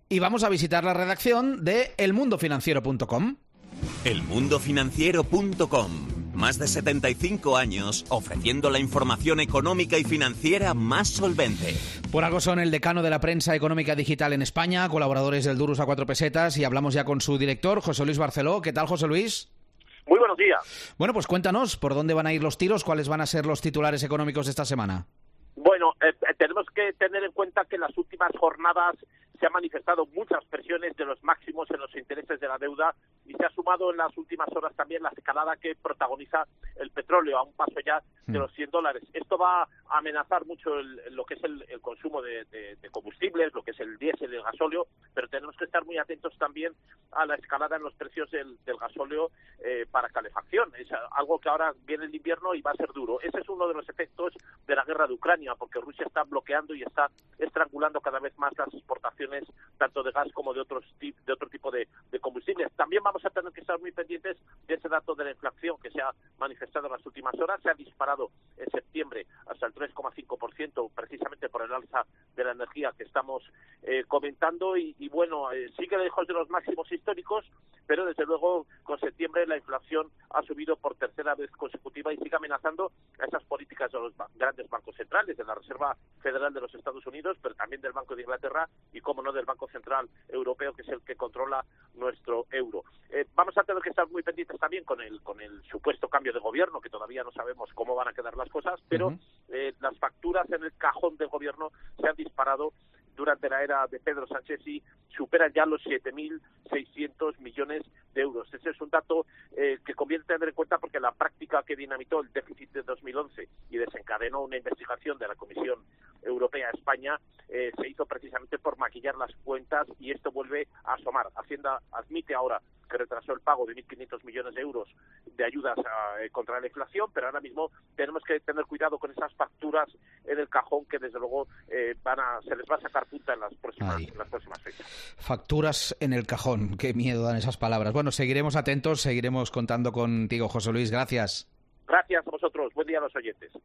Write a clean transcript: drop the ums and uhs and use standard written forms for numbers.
Y vamos a visitar la redacción de elmundofinanciero.com. Elmundofinanciero.com. Más de 75 años ofreciendo la información económica y financiera más solvente. Por algo son el decano de la prensa económica digital en España, colaboradores del Duros a 4 pesetas, y hablamos ya con su director, José Luis Barceló. ¿Qué tal, José Luis? Muy buenos días. Bueno, pues cuéntanos, ¿por dónde van a ir los tiros? ¿Cuáles van a ser los titulares económicos de esta semana? Bueno, tenemos que tener en cuenta que en las últimas jornadas se han manifestado muchas presiones de los máximos en los intereses de la deuda y se ha sumado en las últimas horas también la escalada que protagoniza el petróleo a un paso ya de los $100. Esto va a amenazar mucho lo que es el consumo de combustibles, lo que es el diésel y el gasóleo, pero tenemos que estar muy atentos también a la escalada en los precios del gasóleo para calefacción. Es algo que ahora viene el invierno y va a ser duro. Ese es uno de los efectos de la guerra de Ucrania, porque Rusia está bloqueando y está estrangulando cada vez más las exportaciones tanto de gas como de otro tipo de combustibles. También vamos a tener que estar muy pendientes de ese dato de la inflación que se ha manifestado en las últimas horas. Se ha disparado en septiembre hasta el 3,5%, precisamente por el alza de la energía que estamos comentando y bueno, sigue lejos de los máximos históricos, pero desde luego con septiembre la inflación ha subido por tercera vez consecutiva y sigue amenazando a esas políticas de los grandes bancos centrales, de la Reserva Federal de los Estados Unidos, pero también del Banco de Inglaterra y, como no, del Banco Central Europeo, que es el que controla nuestro euro. Vamos a tener que estar muy pendientes también con el supuesto cambio de gobierno, que todavía no sabemos cómo van a quedar las cosas, pero las facturas en el cajón del gobierno se han disparado durante la era de Pedro Sánchez y superan ya los 7.600 millones de euros. Ese es un dato que conviene tener en cuenta porque la práctica que dinamitó el déficit de 2011 y desencadenó una investigación de la Comisión Europea a España se hizo precisamente por maquillar las cuentas y esto vuelve a asomar. Hacienda admite ahora que retrasó el pago de 1.500 millones de euros de ayudas contra la inflación, pero ahora mismo tenemos que tener cuidado con esas facturas en el cajón que desde luego se les va a sacar punta en las próximas fechas. Facturas en el cajón, qué miedo dan esas palabras. Bueno, seguiremos atentos, seguiremos contando contigo, José Luis, gracias. Gracias a vosotros, buen día a los oyentes.